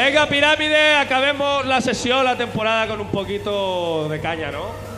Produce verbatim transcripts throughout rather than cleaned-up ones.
Venga, Pirámide, acabemos la sesión, la temporada con un poquito de caña, ¿no?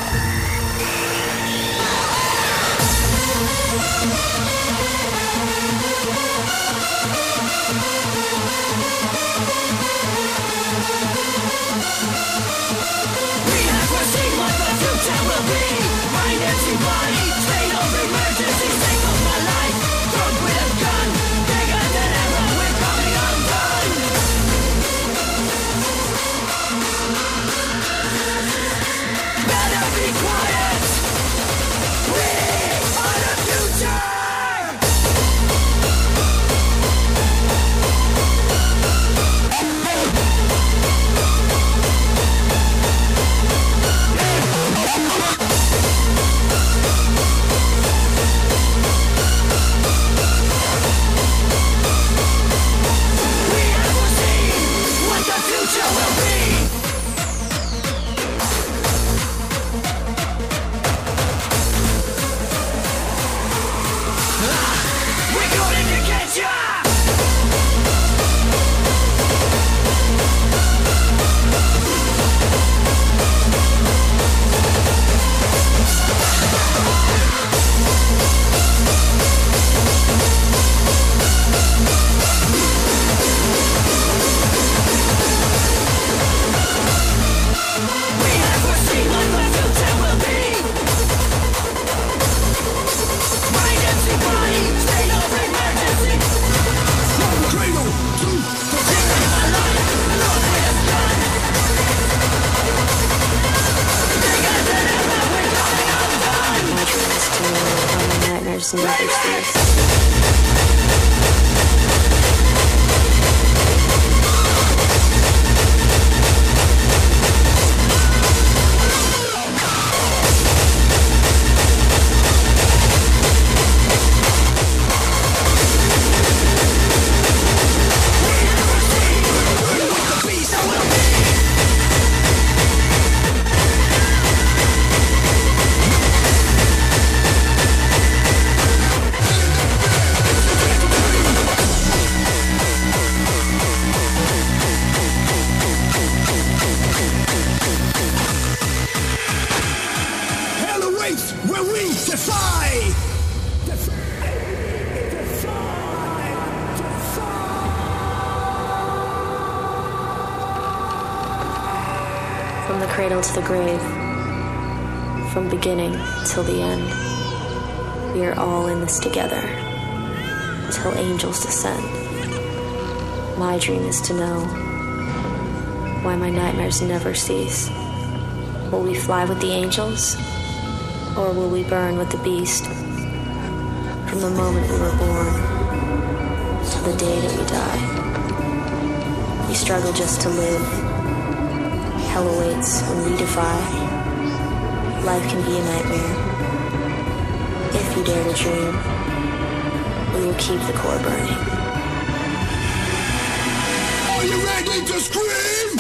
From the cradle to the grave, from beginning till the end, we are all in this together, till angels descend. My dream is to know why my nightmares never cease. Will we fly with the angels, or will we burn with the beast? From the moment we were born to the day that we die, we struggle just to live. Hell awaits when we defy. Life can be a nightmare. If you dare to dream, we will keep the core burning. Are you ready to scream?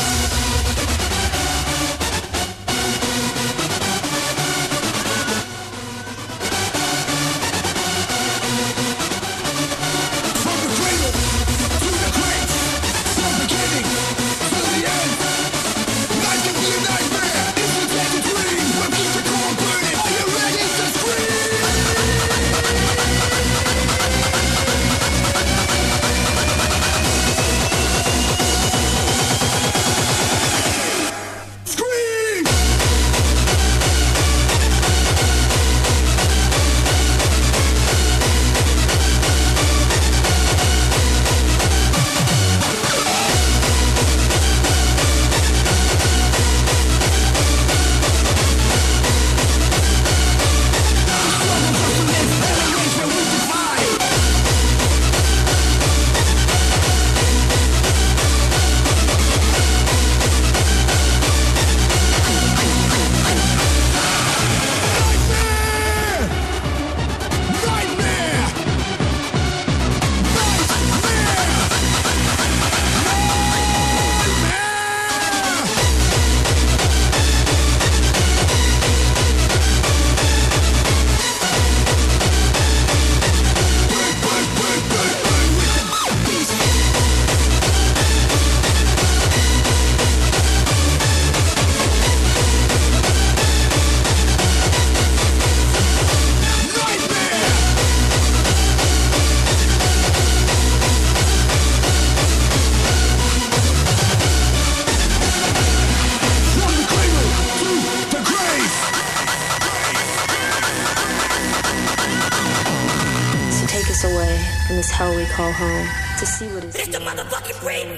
hell we call home, to see what is It's the beyond. motherfucking brain.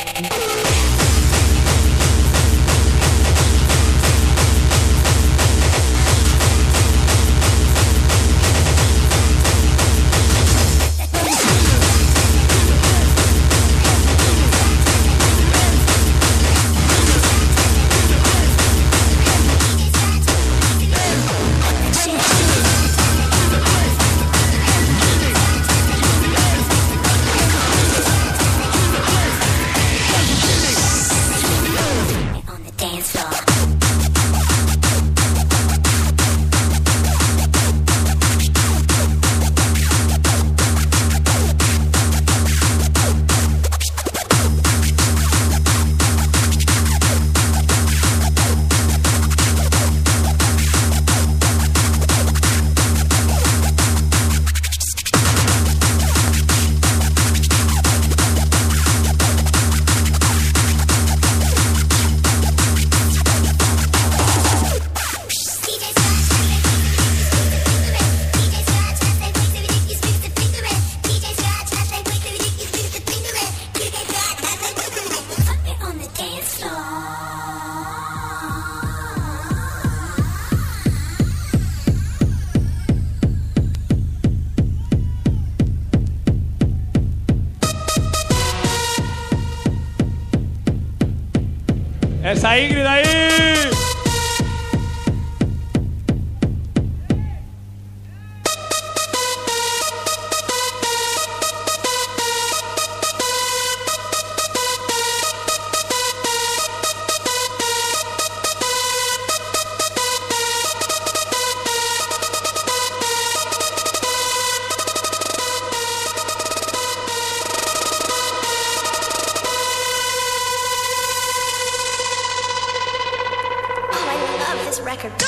Esa Ingrid ahí. Record.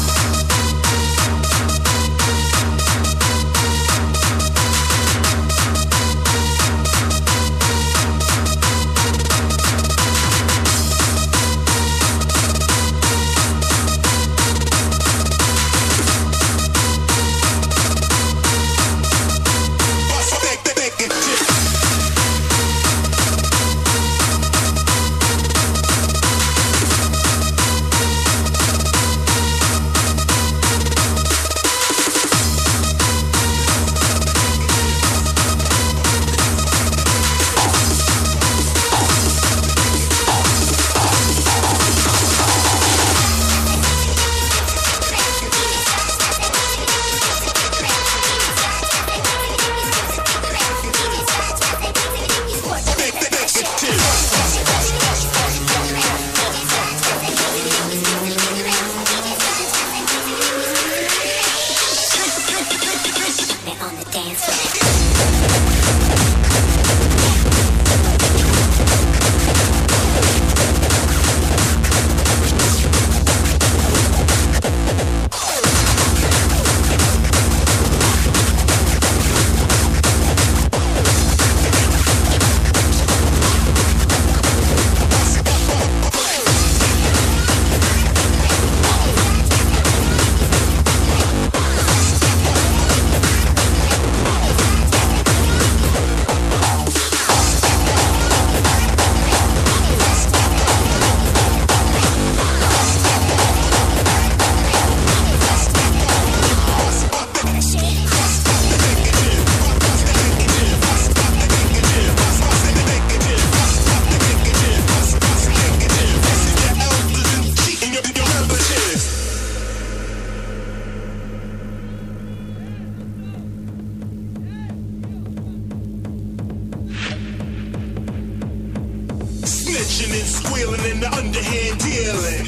Snitching and squealing and the underhand dealing.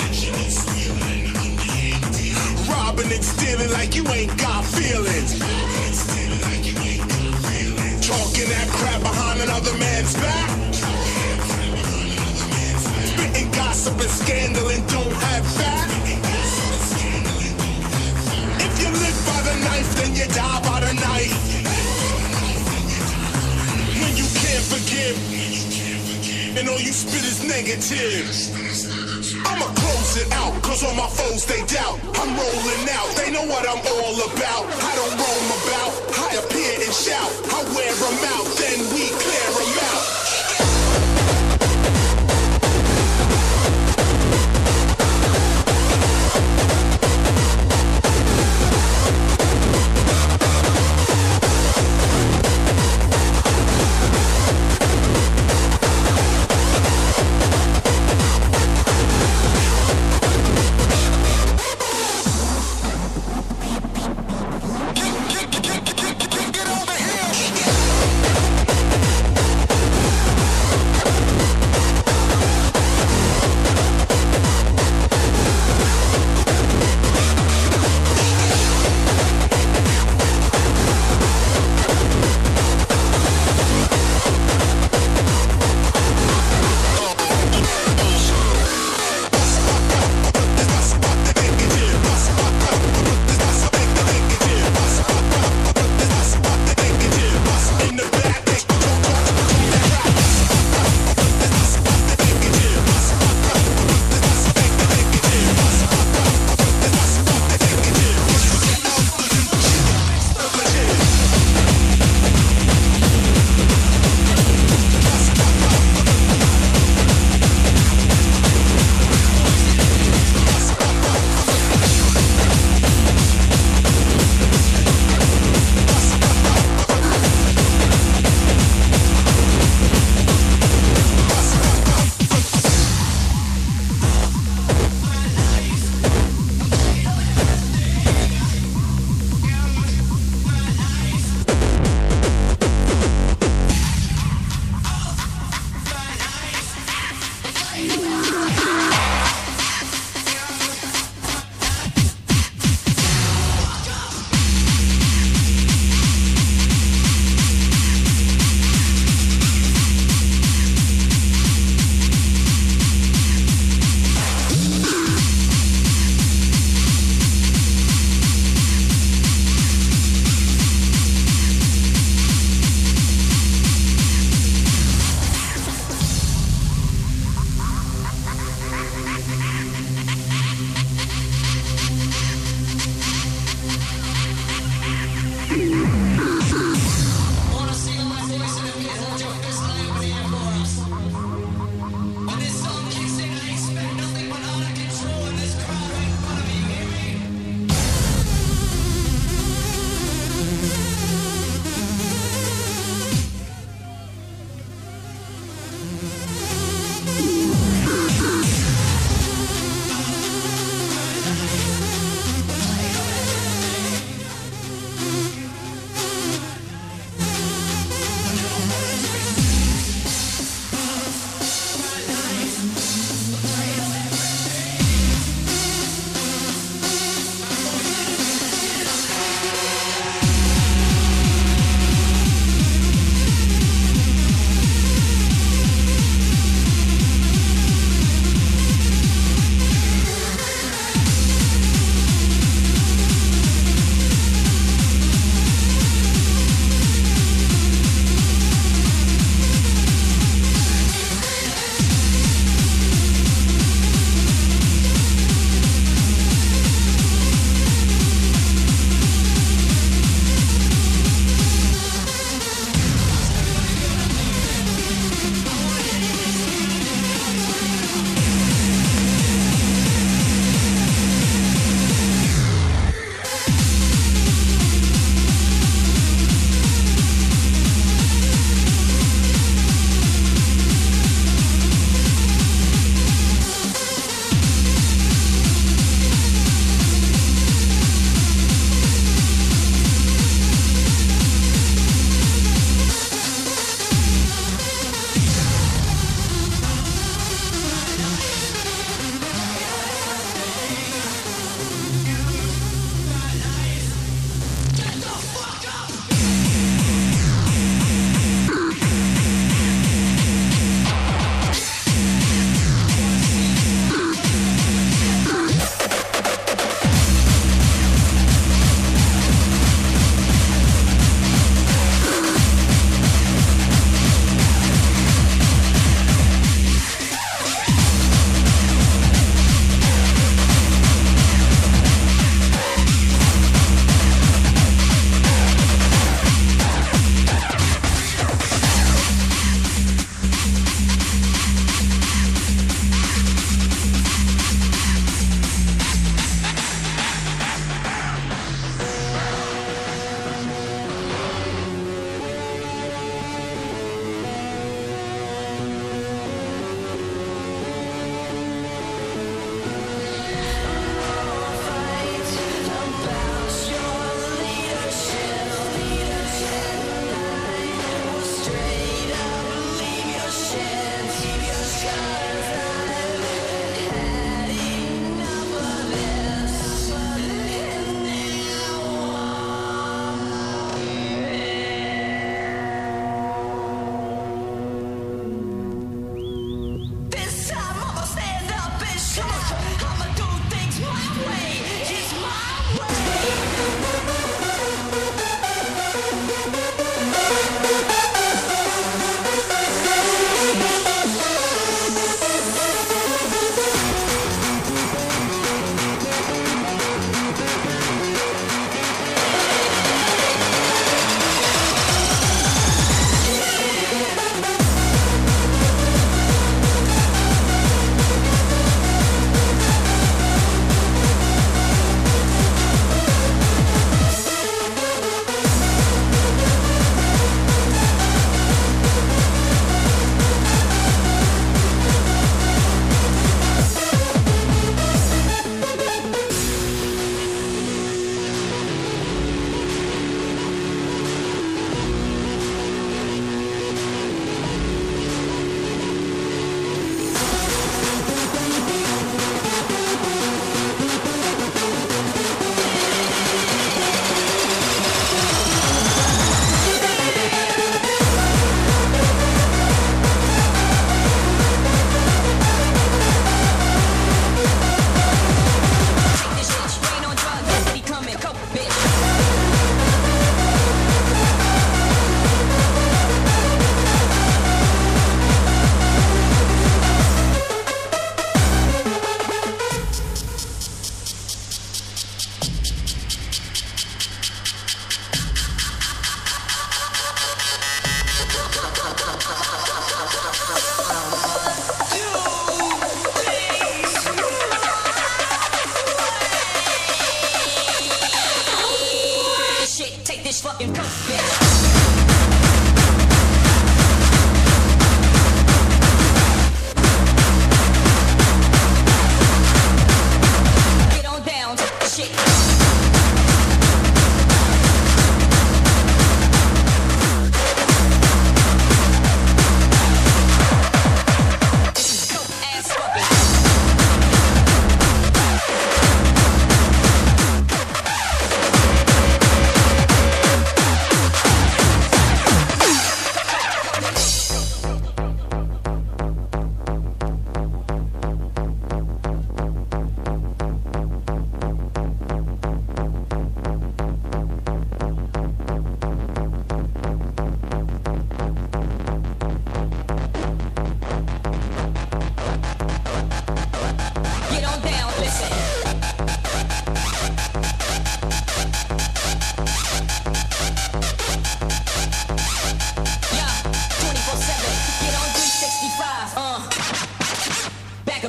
Robbing and stealing like you ain't got feelings. Talking that crap behind another man's back. Spitting gossip and scandal and don't have fat. If you live by the knife, then you die by the knife. When you can't forgive and all you spit is negative. I'ma close it out, cause all my foes they doubt. I'm rolling out, they know what I'm all about. I don't roam about, I appear and shout. I wear them out, then we clear them out.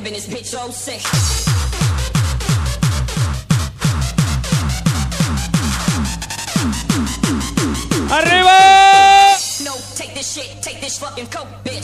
up in this bitch, so sick. ¡Arriba! No, take this shit, take this fucking coke, bitch.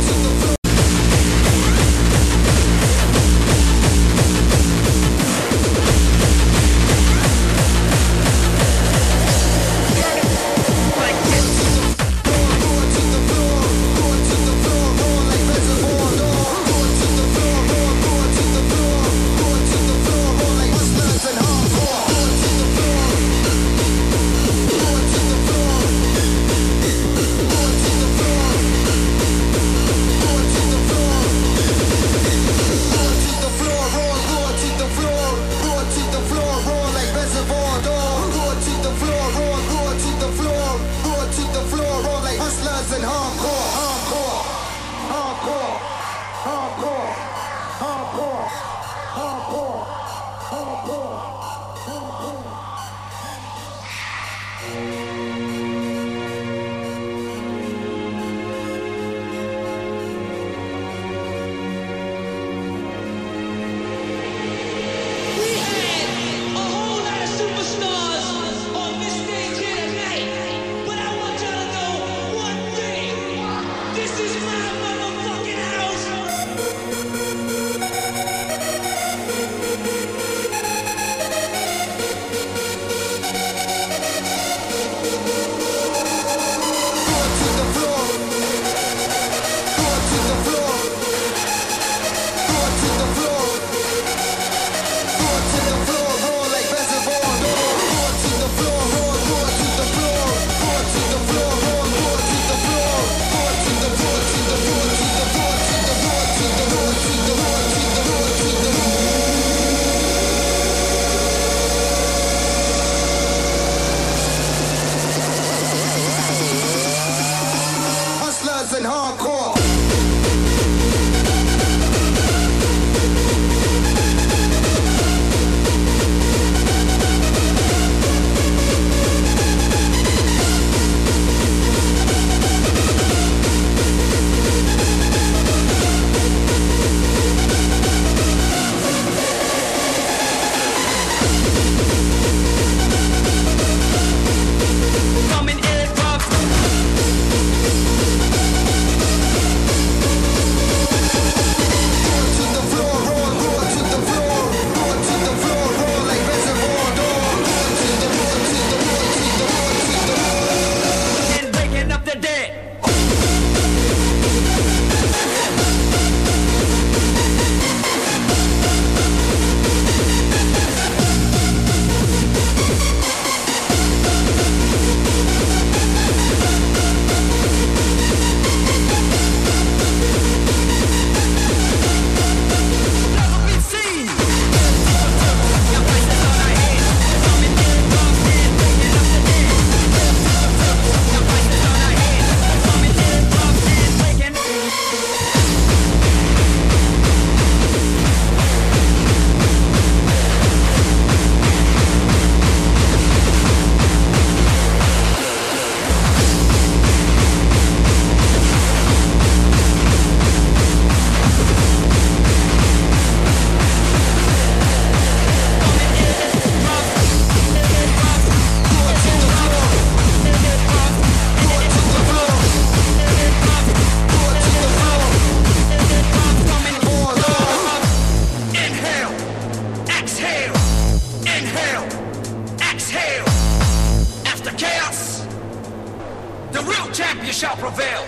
champion shall prevail.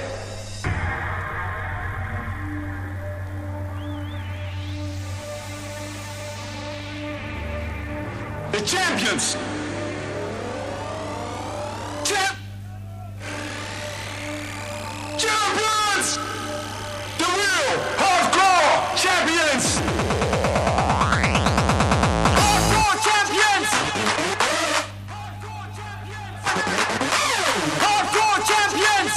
The champions. Champ. Champions. The real hardcore champions. Hardcore champions. Hardcore champions.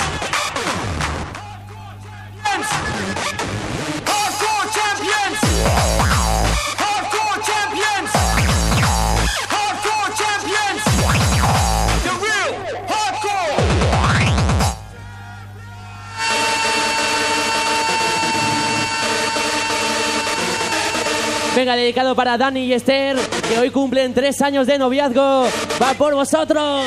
Hardcore champions. Hardcore champions. Hardcore champions! The real hardcore! Venga, dedicado para Dani y Esther, que hoy cumplen tres años de noviazgo. ¡Va por vosotros!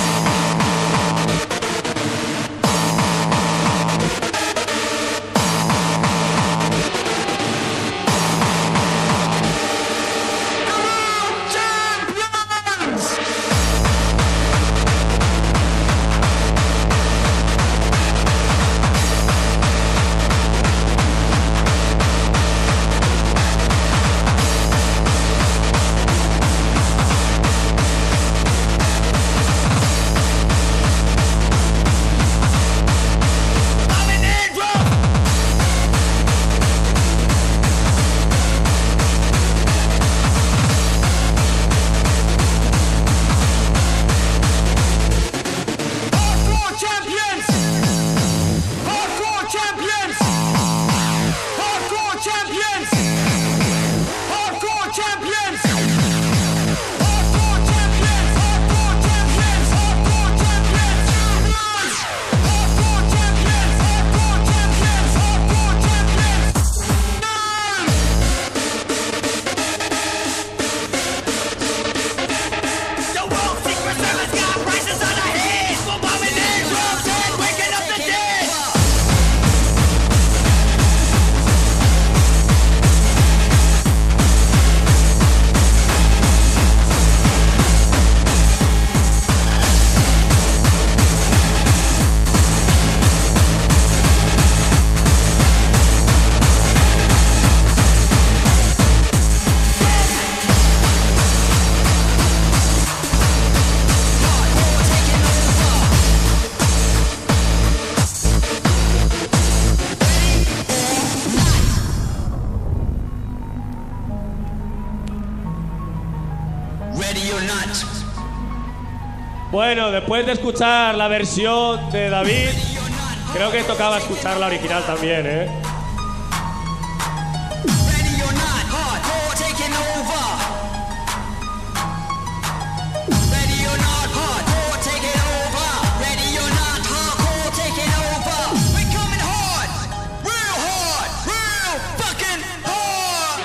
Bueno, después de escuchar la versión de David, creo que tocaba escuchar la original también, ¿eh? Ready or not, hardcore taking over. Ready or not, hardcore taking over. Ready or not, hardcore taking over. We're coming hard, real hard, real fucking hard.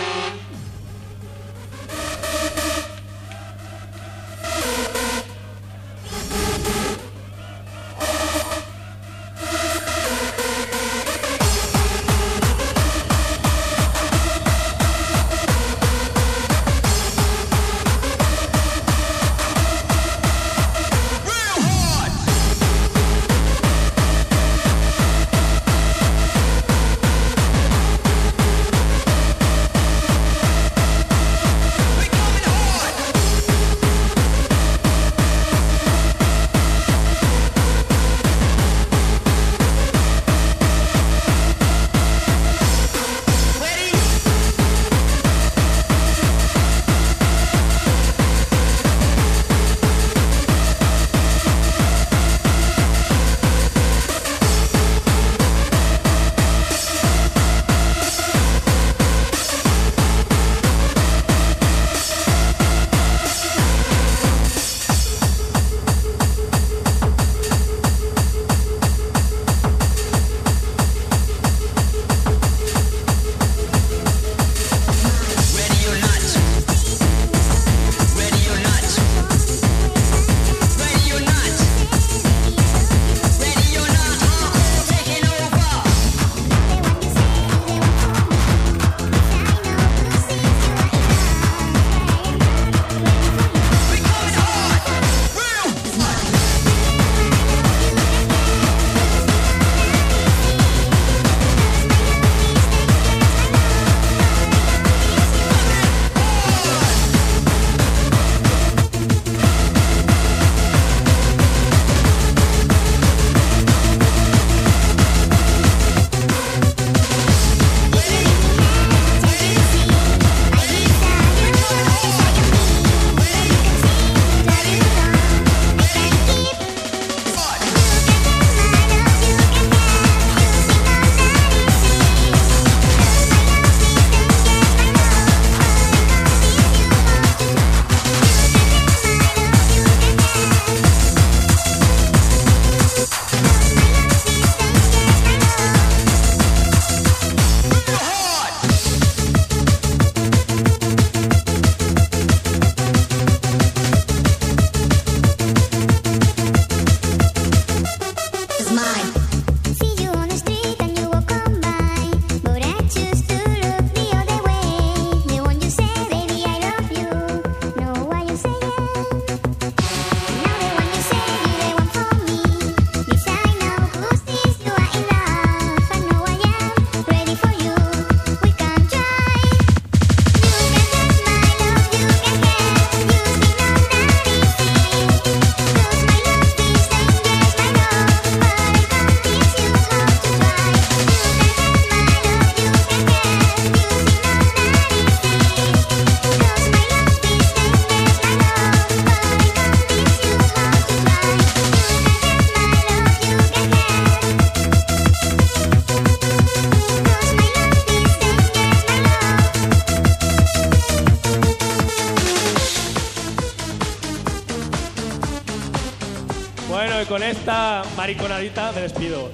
y con esta mariconadita me despido.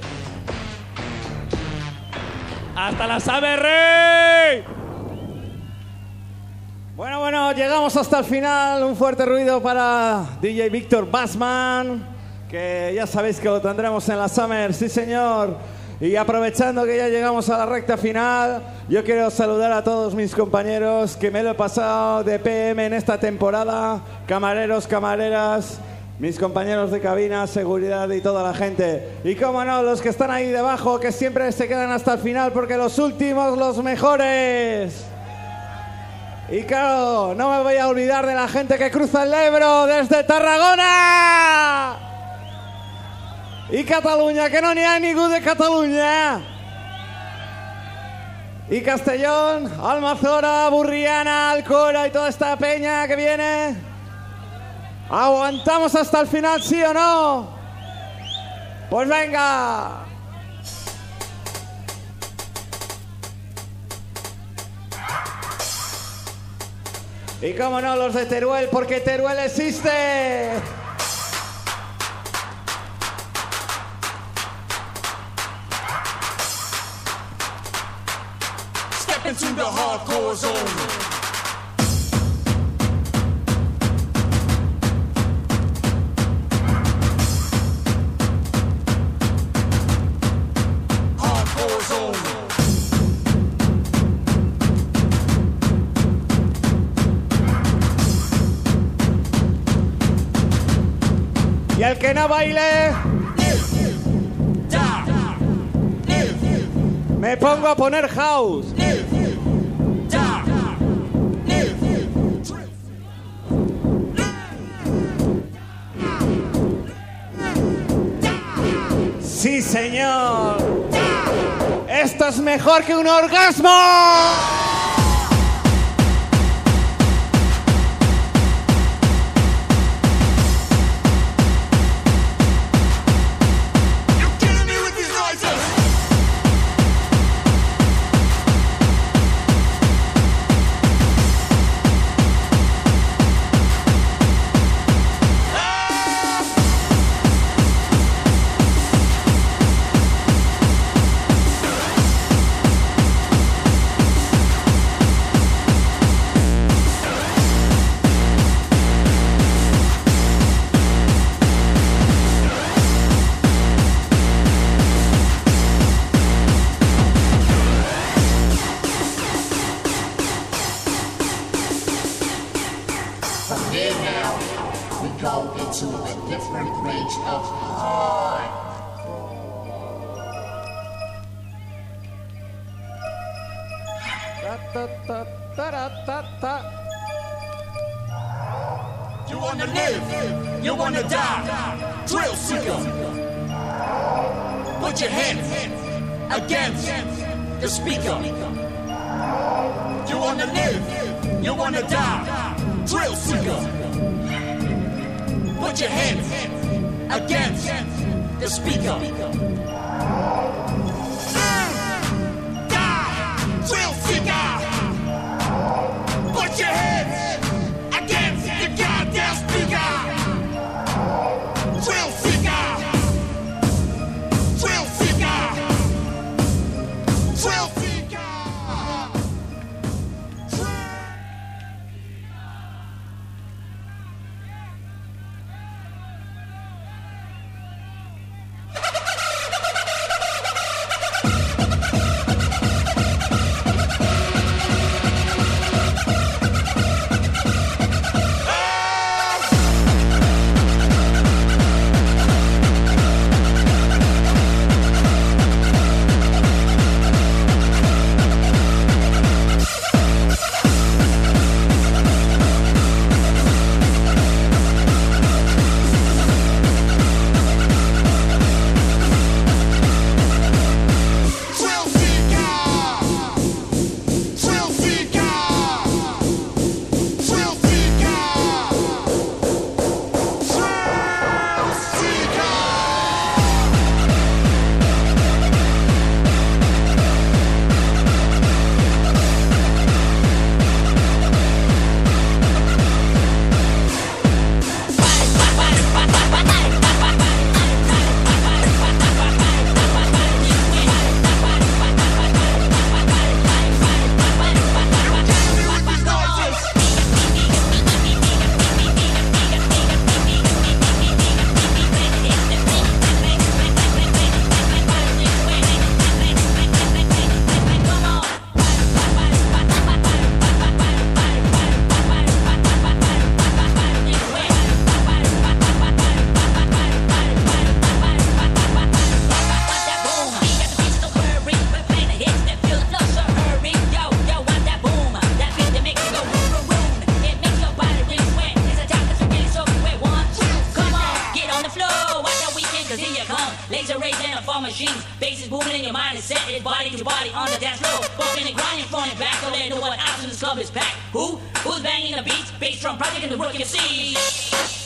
¡Hasta la Summer Rey! Bueno, bueno, llegamos hasta el final. Un fuerte ruido para D J Víctor Bassman, que ya sabéis que lo tendremos en la Summer, sí señor. Y aprovechando que ya llegamos a la recta final, yo quiero saludar a todos mis compañeros que me lo he pasado de P M en esta temporada, camareros, camareras, mis compañeros de cabina, seguridad y toda la gente. Y cómo no, los que están ahí debajo, que siempre se quedan hasta el final, porque los últimos, los mejores. Y claro, no me voy a olvidar de la gente que cruza el Ebro desde Tarragona y Cataluña, que no n'hi ha ningú de Cataluña. Y Castellón, Almazora, Burriana, Alcora y toda esta peña que viene. ¿Aguantamos hasta el final, sí o no? Pues venga. Y cómo no, los de Teruel, porque Teruel existe. Step into the hardcore zone. Y el que no baile, me pongo a poner house. Sí, señor. Esto es mejor que un orgasmo. You wanna live, you wanna die, Drill Seeker. Put your hands against the speaker. You wanna live, you wanna die, Drill Seeker. Put your hands against the speaker. Die, Drill Seeker. Put your hands against the goddamn speaker. Drill Seeker. Drill Seeker. Drill Seeker. here you come. Laser rays and a far machines. Bass is booming in your mind and set it body to body on the dance floor. Bumping and grinding front and back. Don't let know what else in this club is packed. Who? Who's banging the beats? Bass drum project in the rook you see.